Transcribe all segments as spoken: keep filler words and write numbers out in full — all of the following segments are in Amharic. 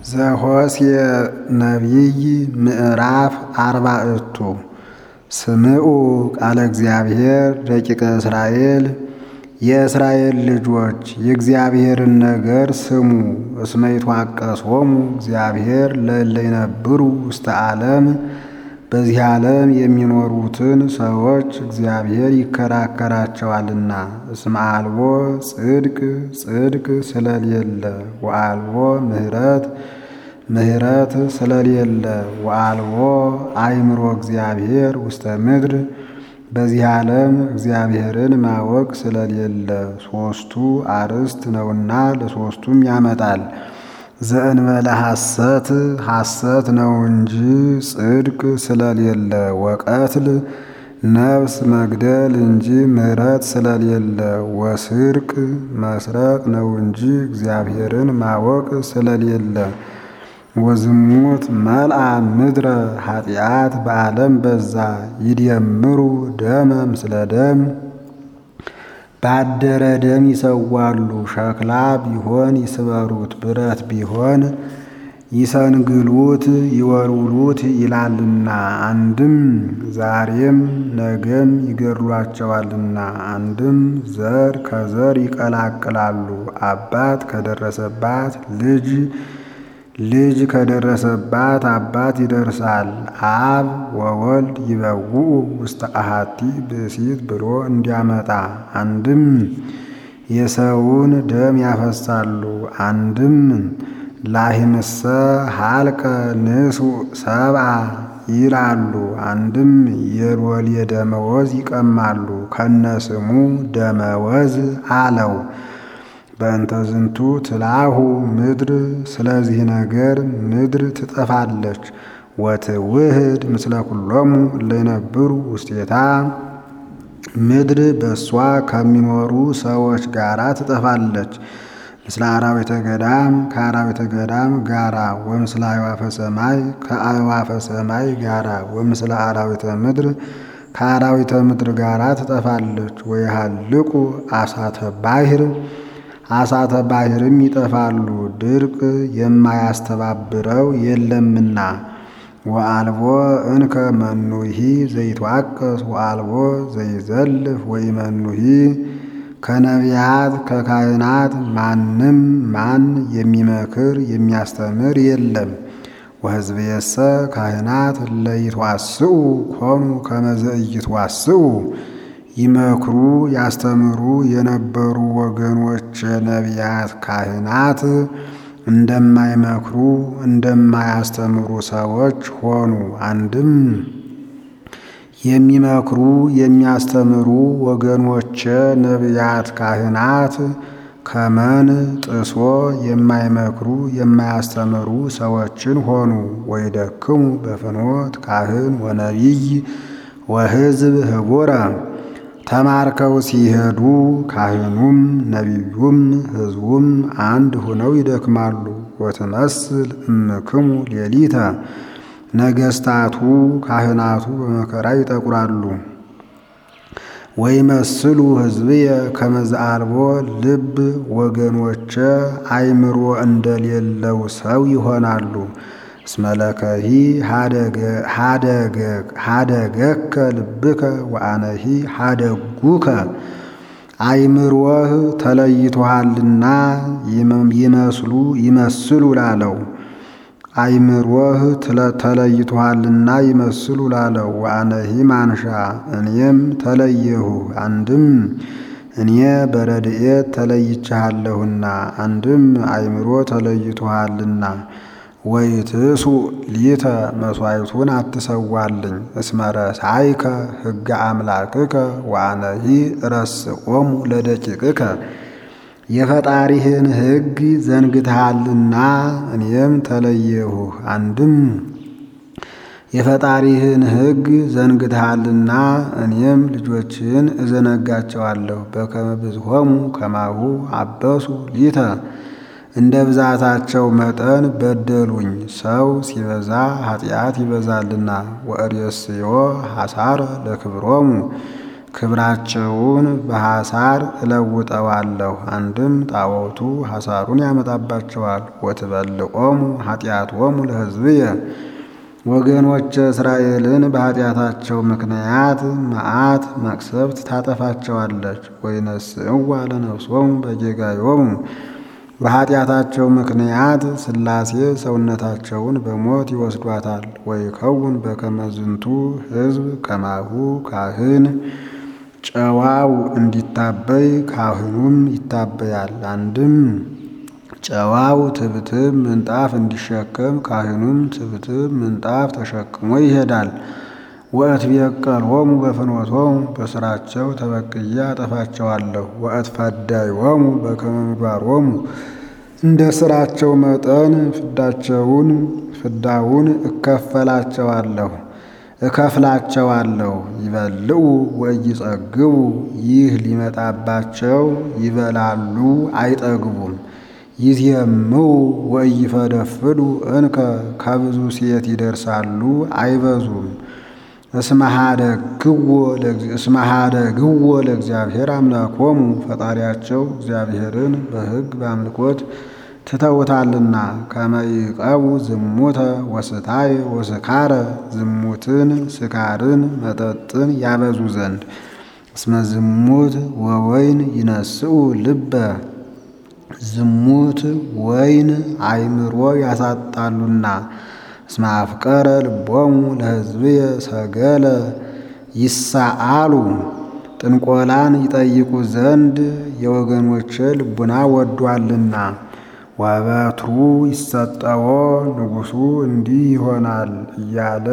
ዘኍልቍ ነቢይ ምዕራፍ አርባዕቱ ስምዑ ቃለ እግዚአብሔር ደቂቀ እስራኤል የእስራኤል ልጆች የእግዚአብሔርን ነገር ስሙ። እስመ ይትዋቀሶሙ እግዚአብሔር ለእለ ይነብሩ ውስተ ዓለም በዚህ ዓለም የሚኖሩትን ሰዎች እግዚአብሔር ይከራከራቸዋልና። እስመ አልቦ ጽድቅ ጽድቅ ስለሌለ ወአልቦ ምሕረት ምሕረት ስለሌለ ወአልቦ አእምሮ እግዚአብሔር ውስተ ምድር በዚህ ዓለም እግዚአብሔርን ማወቅ ስለሌለ ሦስቱ አርዕስት ነውና ለሦስቱም ያመጣል። ዘእንበለ ሐሰት ሐሰት ነው እንጂ ጽድቅ ስለሌለ፣ ወቀትል ነፍስ መግደል እንጂ ምሕረት ስለሌለ፣ ወስርቅ መስረቅ ነው እንጂ እግዚአብሔርን ማወቅ ስለሌለ፣ ወዝሙት መልአ ምድረ ኃጢአት በዓለም በዛ ይደምሩ ደመ ምስለ ደም ባደረ ደም ይሰዋሉ። ሸክላ ቢሆን ይስበሩት፣ ብረት ቢሆን ይሰንግሉት ይወልውሉት ይላልና። አንድም ዛሬም ነገም ይገድሏቸዋልና። አንድም ዘር ከዘር ይቀላቅላሉ። አባት ከደረሰባት ልጅ ልጅ ከደረሰባት አባት ይደርሳል። አብ ወወልድ ይበውኡ ውስተ አሐቲ ብእሲት ብሎ እንዲያመጣ። አንድም የሰውን ደም ያፈሳሉ። አንድም ላሂምሰ ሀልቀ ንሱእ ሰብአ ይላሉ። አንድም የሎሌ ደመወዝ ይቀማሉ። ከነስሙ ደመወዝ አለው። በእንተ ዝንቱ ትላሁ ምድር ስለዚህ ነገር ምድር ትጠፋለች። ወትውህድ ምስለ ኩሎሙ እለ ይነብሩ ውስቴታ ምድር በእሷ ከሚኖሩ ሰዎች ጋራ ትጠፋለች። ምስለ አራዊተ ገዳም ከአራዊተ ገዳም ጋራ፣ ወምስለ አዕዋፈ ሰማይ ከአዕዋፈ ሰማይ ጋራ፣ ወምስለ አራዊተ ምድር ከአራዊተ ምድር ጋራ ትጠፋለች። ወይሃልቁ አሳተ ባሕር አሳተ ባሕርም ይጠፋሉ፣ ድርቅ የማያስተባብረው የለምና። ወአልቦ እንከ መኑሂ ዘይትዋቀስ ወአልቦ ዘይዘልፍ ወኢመኑሂ ከነቢያት ከካህናት ማንም ማን የሚመክር የሚያስተምር የለም። ወሕዝብየሰ ካህናት እለ ይትዋስኡ ኮኑ ከመ ዘኢይትዋስኡ ይመክሩ ያስተምሩ የነበሩ ወገኖች ነቢያት ካህናት እንደማይመክሩ እንደማያስተምሩ ሰዎች ሆኑ። አንድም የሚመክሩ የሚያስተምሩ ወገኖች ነቢያት ካህናት ከመን ጥሶ የማይመክሩ የማያስተምሩ ሰዎችን ሆኑ። ወይደክሙ በፍኖት ካህን ወነቢይ ወሕዝብ ህቡረ ተማርከው ሲሄዱ ካህኑም ነቢዩም ሕዝቡም አንድ ሆነው ይደክማሉ። ወትመስል እምክሙ ሌሊተ ነገሥታቱ ካህናቱ በመከራ ይጠቁራሉ። ወይመስሉ ሕዝብየ ከመ ዘአልቦ ልብ ወገኖቼ አእምሮ እንደሌለው ሰው ይሆናሉ። እስመ ለከሂ ሀደገከ ልብከ ወአነሂ ሀደጉከ አእምሮህ ተለይቶሃልና ይመስሉ ይመስሉ ላለው አእምሮህ ተለይቶሃልና ይመስሉ ላለው። ወአነሂ ማንሻ እኔም ተለየሁ። አንድም እኔ በረድኤት ተለይቻለሁና፣ አንድም አእምሮ ተለይቶሃልና። ወይትሱ ሊተ መሥዋዕቱን አትሰዋልኝ። እስመ ረሳይከ ሕገ አምላክከ ወአነሂ ረስዖሙ ለደቂቅከ የፈጣሪህን ሕግ ዘንግተሃልና እኔም ተለየሁህ። አንድም የፈጣሪህን ሕግ ዘንግተሃልና እኔም ልጆችህን እዘነጋቸዋለሁ። በከመ ብዝሖሙ ከማሁ አበሱ ሊተ እንደ ብዛታቸው መጠን በደሉኝ። ሰው ሲበዛ ኃጢአት ይበዛልና። ወእሬስዮ ሐሳረ ለክብሮሙ ክብራቸውን በሐሳር እለውጠዋለሁ። አንድም ጣዖቱ ሐሳሩን ያመጣባቸዋል። ወትበልዖሙ ኃጢአቶሙ ለሕዝብየ ወገኖች እስራኤልን በኃጢአታቸው ምክንያት መዓት መቅሰፍት ታጠፋቸዋለች። ወይነስእዋ ለነፍሶሙ በጌጋዮሙ በኃጢአታቸው ምክንያት ሥላሴ ሰውነታቸውን በሞት ይወስዷታል። ወይከውን በከመ ዝንቱ ሕዝብ ከማሁ ካህን ጨዋው እንዲታበይ ካህኑም ይታበያል። አንድም ጨዋው ትብትብ ምንጣፍ እንዲሸከም ካህኑም ትብትብ ምንጣፍ ተሸክሞ ይሄዳል። ወእትቤቀሎሙ በፍኖቶሙ በሥራቸው ተበቅዬ አጠፋቸዋለሁ። ወእትፈዳዮሙ በከመ ምግባሮሙ እንደ ሥራቸው መጠን ፍዳቸውን ፍዳውን እከፈላቸዋለሁ እከፍላቸዋለሁ። ይበልዑ ወኢይጸግቡ ይህ ሊመጣባቸው ይበላሉ አይጠግቡም። ይዜምው ወኢይፈደፍዱ እንከ ከብዙ ሴት ይደርሳሉ አይበዙም። እስመሃደግዎ ለእግዚአብሔር አምላኮሙ ፈጣሪያቸው እግዚአብሔርን በሕግ በአምልኮት ትተውታልና። ከመ ይዕቀቡ ዝሙተ ወስታየ ወስካረ ዝሙትን ስካርን መጠጥን ያበዙ ዘንድ። እስመ ዝሙት ወወይን ይነስኡ ልበ ዝሙት ወይን አእምሮ ያሳጣሉና። እስመ አፍቀረ ልቦሙ ለሕዝብየ ሰገለ ይሳአሉ ጥንቆላን ይጠይቁ ዘንድ የወገኖቼ ልቡና ወዷልና። ወበትሩ ይሰጠዎ ንጉሡ እንዲህ ይሆናል እያለ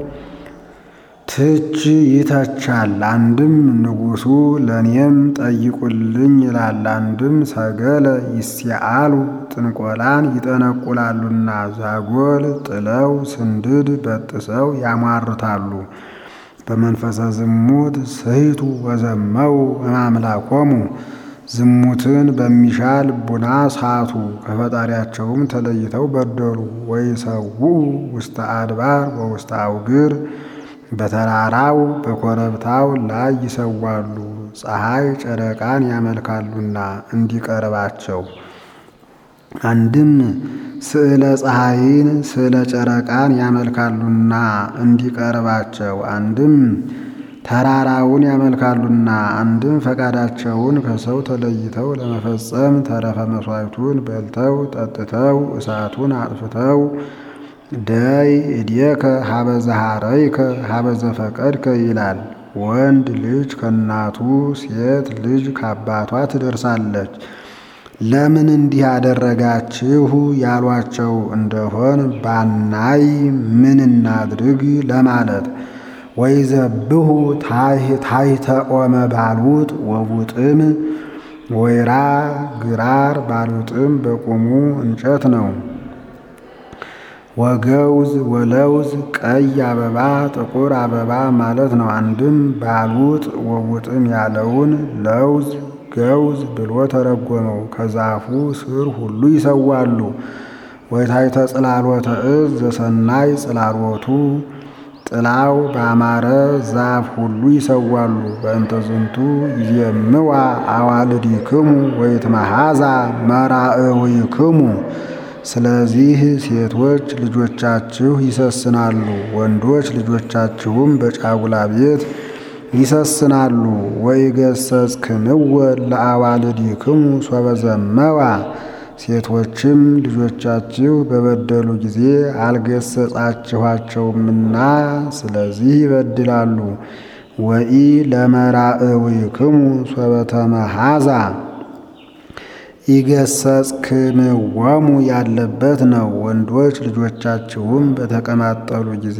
ትች ይተቻል። አንድም ንጉሡ ለእኔም ጠይቁልኝ ይላል። አንድም ሰገለ ይሲአሉ ጥንቆላን ይጠነቁላሉና ዛጎል ጥለው ስንድድ በጥሰው ያሟርታሉ። በመንፈሰ ዝሙት ስሕቱ ወዘመው እማምላኮሙ ዝሙትን በሚሻ ልቡና ሳቱ ከፈጣሪያቸውም ተለይተው በደሉ። ወይሰውኡ ውስተ አድባር ወውስተ አውግር በተራራው በኮረብታው ላይ ይሰዋሉ። ፀሐይ ጨረቃን ያመልካሉና እንዲቀርባቸው። አንድም ስዕለ ፀሐይን ስዕለ ጨረቃን ያመልካሉና እንዲቀርባቸው። አንድም ተራራውን ያመልካሉና። አንድም ፈቃዳቸውን ከሰው ተለይተው ለመፈጸም ተረፈ መሥዋዕቱን በልተው ጠጥተው እሳቱን አጥፍተው ደይ እዴከ ሀበዘ ሐረይከ ሀበዘ ፈቀድከ ይላል። ወንድ ልጅ ከእናቱ ሴት ልጅ ከአባቷ ትደርሳለች። ለምን እንዲህ አደረጋችሁ ያሏቸው እንደሆን ባናይ ምን እናድርግ ለማለት። ወይዘብሁ ታሕተ ኦመ ባልውጥ ወቡጥም ወይራ ግራር ባልውጥም በቁሙ እንጨት ነው። ወገውዝ ወለውዝ ቀይ አበባ ጥቁር አበባ ማለት ነው። አንድም ባልውጥ ወቡጥም ያለውን ለውዝ ገውዝ ብሎ ተረጎመው። ከዛፉ ስር ሁሉ ይሰዋሉ። ወታሕተ ጽላሎተ ዕፅ ዘሰናይ ጽላሎቱ ጥላው ባማረ ዛፍ ሁሉ ይሰዋሉ። በእንተ ዝንቱ ይዜምዋ አዋልዲክሙ ወይትመሃዛ መራእዊክሙ ስለዚህ ሴቶች ልጆቻችሁ ይሰስናሉ፣ ወንዶች ልጆቻችሁም በጫጉላ ቤት ይሰስናሉ። ወይገሰጽክምወ ለአዋልዲክሙ ሶበ ዘመዋ ሴቶችም ልጆቻችሁ በበደሉ ጊዜ አልገሰጻችኋቸውምና ስለዚህ ይበድላሉ። ወኢ ለመራእዊክሙ ሶበ ተመሃዛ ይገሰጽክምወሙ ያለበት ነው። ወንዶች ልጆቻችሁም በተቀማጠሉ ጊዜ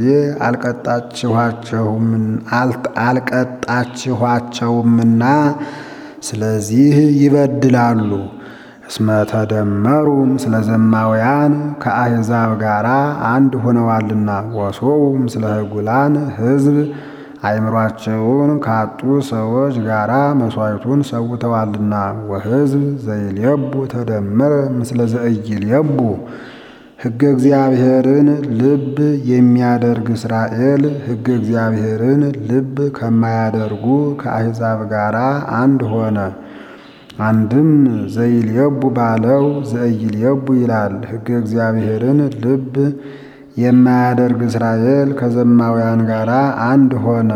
አልቀጣችኋቸውምና ስለዚህ ይበድላሉ። እስመ ተደመሩ ምስለ ዘማውያን ከአሕዛብ ጋር አንድ ሆነዋልና። ወሶኡ ምስለ ህጉላን ሕዝብ አእምሯቸውን ካጡ ሰዎች ጋራ መሥዋዕቱን ሰውተዋልና። ወሕዝብ ዘይልየቡ ተደመረ ምስለ ዘኢይልየቡ ሕገ እግዚአብሔርን ልብ የሚያደርግ እስራኤል ሕገ እግዚአብሔርን ልብ ከማያደርጉ ከአሕዛብ ጋር አንድ ሆነ። አንድም ዘይልየቡ ባለው ዘኢይልየቡ ይላል። ሕገ እግዚአብሔርን ልብ የማያደርግ እስራኤል ከዘማውያን ጋር አንድ ሆነ።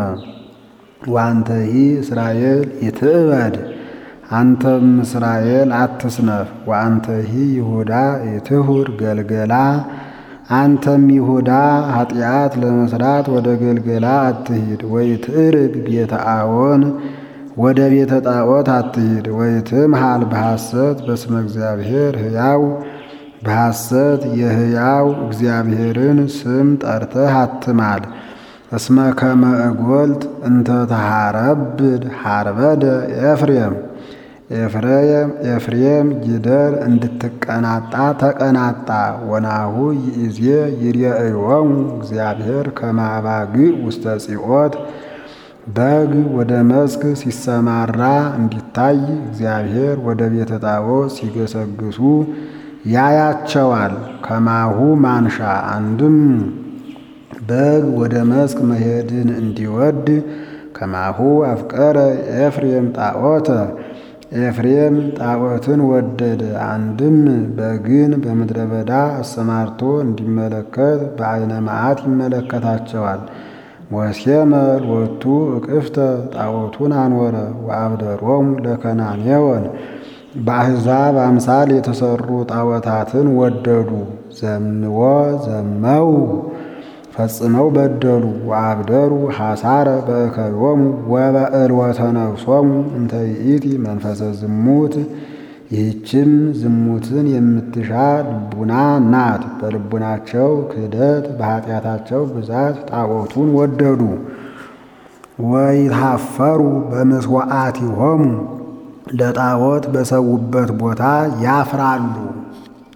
ዋንተሂ እስራኤል ይትዕበድ አንተም እስራኤል አትስነፍ። ወአንተሂ ይሁዳ ይትሁር ገልገላ አንተም ይሁዳ ኃጢአት ለመስራት ወደ ገልገላ አትሂድ። ወይትዕርግ ቤተ አዎን ወደ ቤተ ጣዖት አትሂድ። ወይትምሃል በሐሰት በስመ እግዚአብሔር ሕያው በሐሰት የሕያው እግዚአብሔርን ስም ጠርተህ አትማል። እስመ ከመ እጐልት እንተ ተሐረብድ ሐርበደ ኤፍሬም ኤፍሬም ኤፍሬም ጊደር እንድትቀናጣ ተቀናጣ። ወናሁ ይእዜ ይሬእዮሙ እግዚአብሔር ከመ አባግዕ ውስተ ጽዮት በግ ወደ መስክ ሲሰማራ እንዲታይ እግዚአብሔር ወደ ቤተ ጣዖት ሲገሰግሱ ያያቸዋል። ከማሁ ማንሻ አንድም በግ ወደ መስክ መሄድን እንዲወድ ከማሁ አፍቀረ ኤፍሬም ጣዖተ ኤፍሬም ጣዖትን ወደደ። አንድም በግን በምድረ በዳ አሰማርቶ እንዲመለከት በዓይነ መዓት ይመለከታቸዋል። ወሴመ ሎቱ እቅፍተ ጣዖቱን አንወረ ወአብደሮሙ ለከናኔወን በአሕዛብ አምሳል የተሰሩ ጣዖታትን ወደዱ። ዘምዎ ዘመው ፈጽመው በደሉ። ወአብደሩ ሐሳረ በእከዮሙ ወበዕልወተ ነፍሶሙ እንተ ይእቲ መንፈሰ ዝሙት ይህችም ዝሙትን የምትሻ ልቡና ናት። በልቡናቸው ክህደት በኃጢአታቸው ብዛት ጣዖቱን ወደዱ። ወይታፈሩ በመስዋዕቲሆሙ ለጣዖት በሰዉበት ቦታ ያፍራሉ።